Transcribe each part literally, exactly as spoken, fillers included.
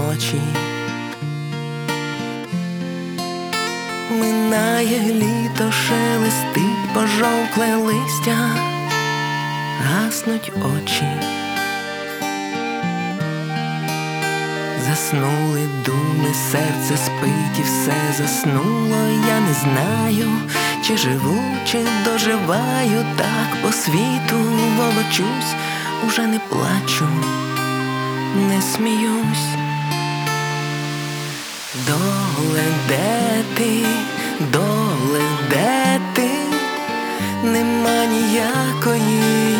ночі. Минає літо, шелестить пожовкле листя, гаснуть очі. Заснули думи, серце спить і все заснуло. Я не знаю, чи живу, чи доживаю, так по світу волочусь, уже не плачу, не сміюсь. Доле, де ти, доле, де ти, нема ніякої.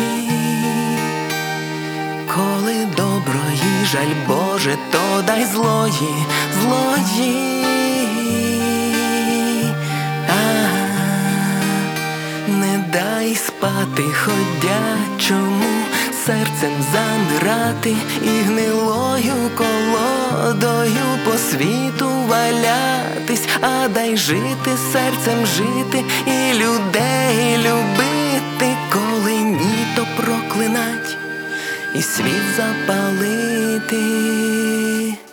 Коли доброї жаль, Боже, то дай злої, злої. А, не дай спати ходячому, серцем замирати і гнилою колодою по світу валятись, а дай жити, серцем жити і людей любити, коли ні, то проклинать і світ запалити.